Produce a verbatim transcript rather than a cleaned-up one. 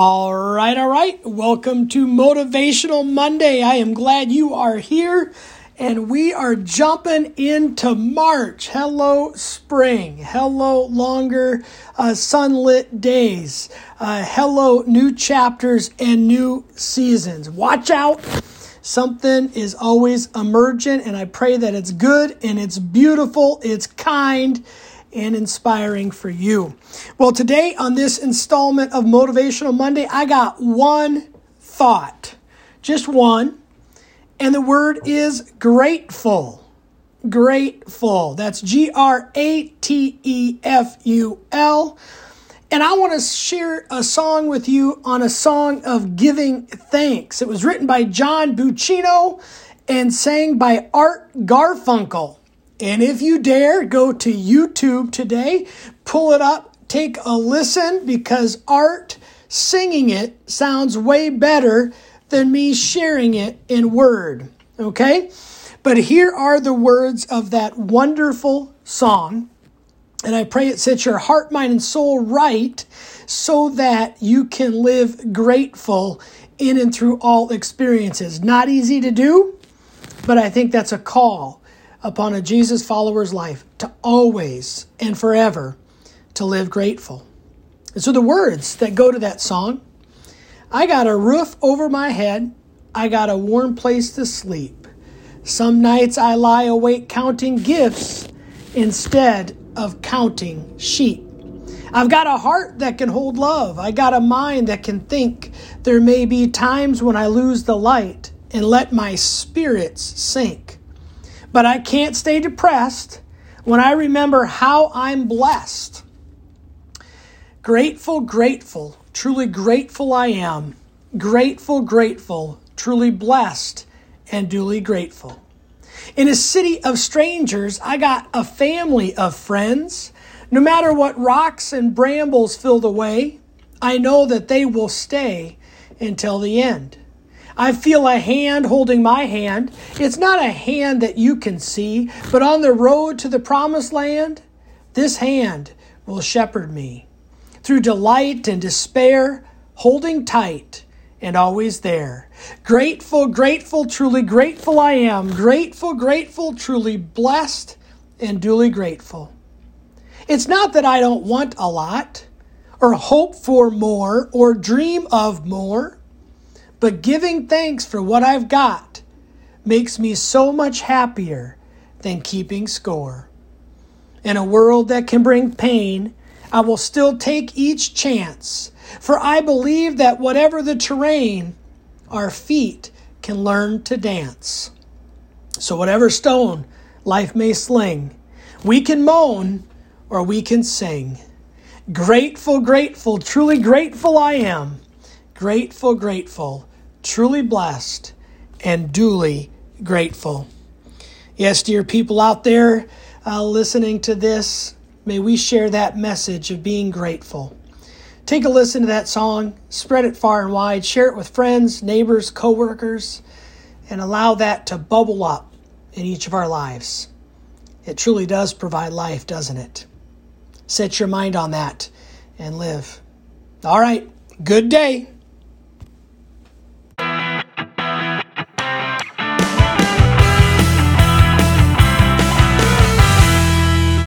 All right, all right. Welcome to Motivational Monday. I am glad you are here, and we are jumping into March. Hello, spring. Hello, longer uh, sunlit days. Uh, hello, new chapters and new seasons. Watch out. Something is always emergent, and I pray that it's good and it's beautiful, it's kind, and inspiring for you. Well, today on this installment of Motivational Monday, I got one thought, just one, and the word is grateful. Grateful. That's G R A T E F U L. And I want to share a song with you on a song of giving thanks. It was written by John Buccino and sang by Art Garfunkel. And if you dare, go to YouTube today, pull it up, take a listen, because Art singing it sounds way better than me sharing it in word, okay? But here are the words of that wonderful song, and I pray it sets your heart, mind, and soul right so that you can live grateful in and through all experiences. Not easy to do, but I think that's a call upon a Jesus follower's life to always and forever to live grateful. And so the words that go to that song: I got a roof over my head, I got a warm place to sleep. Some nights I lie awake counting gifts instead of counting sheep. I've got a heart that can hold love, I got a mind that can think. There may be times when I lose the light and let my spirits sink. But I can't stay depressed when I remember how I'm blessed. Grateful, grateful, truly grateful I am. Grateful, grateful, truly blessed and duly grateful. In a city of strangers, I got a family of friends. No matter what rocks and brambles fill the way, I know that they will stay until the end. I feel a hand holding my hand. It's not a hand that you can see, but on the road to the promised land, this hand will shepherd me through delight and despair, holding tight and always there. Grateful, grateful, truly grateful I am. Grateful, grateful, truly blessed and duly grateful. It's not that I don't want a lot or hope for more or dream of more, but giving thanks for what I've got makes me so much happier than keeping score. In a world that can bring pain, I will still take each chance, for I believe that whatever the terrain, our feet can learn to dance. So whatever stone life may sling, we can moan or we can sing. Grateful, grateful, truly grateful I am. Grateful, grateful, truly blessed and duly grateful. Yes, dear people out there uh, listening to this, may we share that message of being grateful. Take a listen to that song, spread it far and wide, share it with friends, neighbors, coworkers, and allow that to bubble up in each of our lives. It truly does provide life, doesn't it? Set your mind on that and live. All right, good day.